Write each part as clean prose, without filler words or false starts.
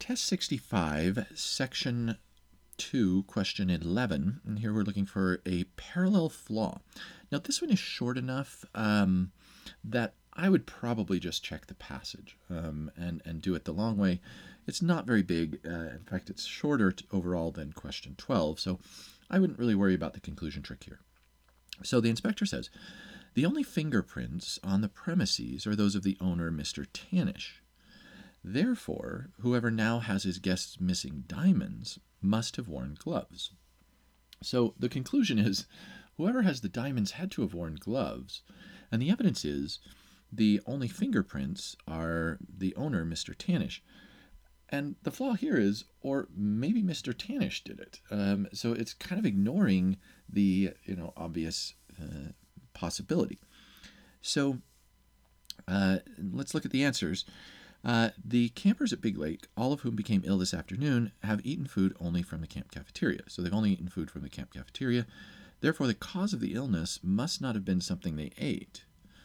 Test 65, Section 2, Question 11, and here we're looking for a parallel flaw. Now this one is short enough that I would probably just check the passage and do it the long way. It's not very big. In fact, it's shorter overall than question 12, so I wouldn't really worry about the conclusion trick here. So the inspector says, the only fingerprints on the premises are those of the owner, Mr. Tanish. Therefore, whoever now has his guests missing diamonds must have worn gloves. So the conclusion is whoever has the diamonds had to have worn gloves, and the evidence is the only fingerprints are the owner, Mr. Tanish. And the flaw here is, or maybe Mr. Tanish did it. So it's kind of ignoring the obvious possibility. So let's look at the answers. The campers at Big Lake, all of whom became ill this afternoon, have eaten food only from the camp cafeteria. So they've only eaten food from the camp cafeteria. Therefore, the cause of the illness must not have been something they ate.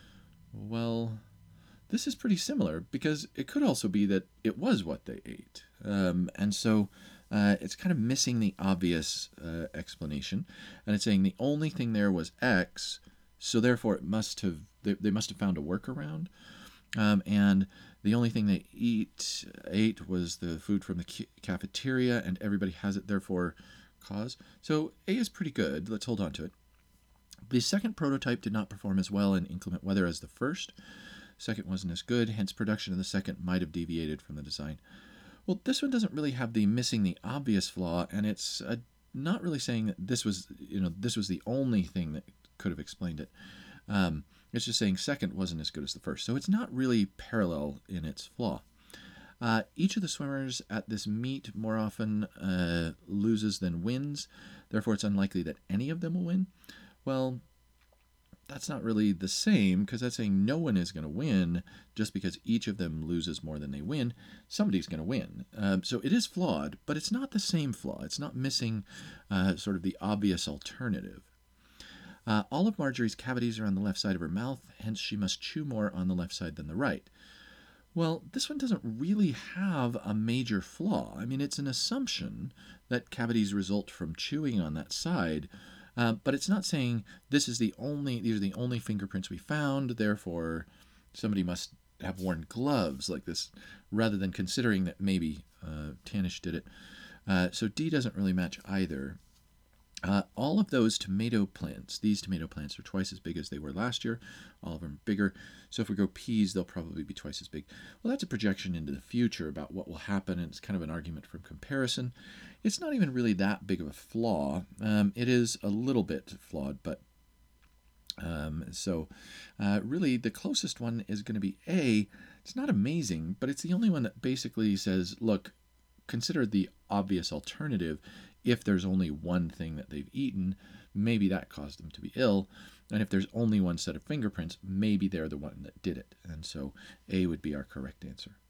Well, this is pretty similar because it could also be that it was what they ate. And so it's kind of missing the obvious explanation. And it's saying the only thing there was X, so therefore it must have they must have found a workaround. And the only thing they ate was the food from the cafeteria, and everybody has it, therefore cause. So A is pretty good. Let's hold on to it. The second prototype did not perform as well in inclement weather as the first. Second wasn't as good, hence production of the second might have deviated from the design. Well, this one doesn't really have the missing the obvious flaw, and it's not really saying that this was the only thing that could have explained it. It's just saying second wasn't as good as the first. So it's not really parallel in its flaw. Each of the swimmers at this meet more often loses than wins. Therefore, it's unlikely that any of them will win. Well, that's not really the same because that's saying no one is going to win just because each of them loses more than they win. Somebody's going to win. So it is flawed, but it's not the same flaw. It's not missing sort of the obvious alternative. All of Marjorie's cavities are on the left side of her mouth, hence she must chew more on the left side than the right. Well, this one doesn't really have a major flaw. I mean, it's an assumption that cavities result from chewing on that side, but it's not saying these are the only fingerprints we found, therefore somebody must have worn gloves like this, rather than considering that maybe Tanish did it. So D doesn't really match either. All of those tomato plants, these tomato plants are twice as big as they were last year. All of them are bigger. So if we go peas, they'll probably be twice as big. Well, that's a projection into the future about what will happen, and it's kind of an argument from comparison. It's not even really that big of a flaw. It is a little bit flawed, but really the closest one is going to be A. It's not amazing, but it's the only one that basically says, look, consider the obvious alternative. If there's only one thing that they've eaten, maybe that caused them to be ill. And if there's only one set of fingerprints, maybe they're the one that did it. And so A would be our correct answer.